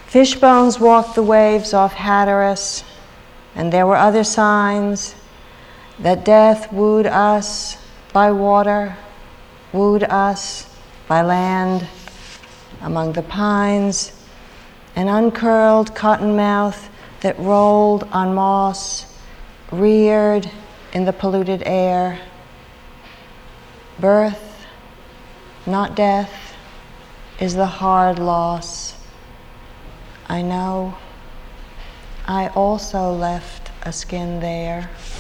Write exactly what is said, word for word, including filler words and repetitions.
Fish bones walked the waves off Hatteras, and there were other signs that death wooed us by water, wooed us by land, among the pines, an uncurled cottonmouth that rolled on moss, reared in the polluted air. Birth, not death, is the hard loss. I know. I also left a skin there.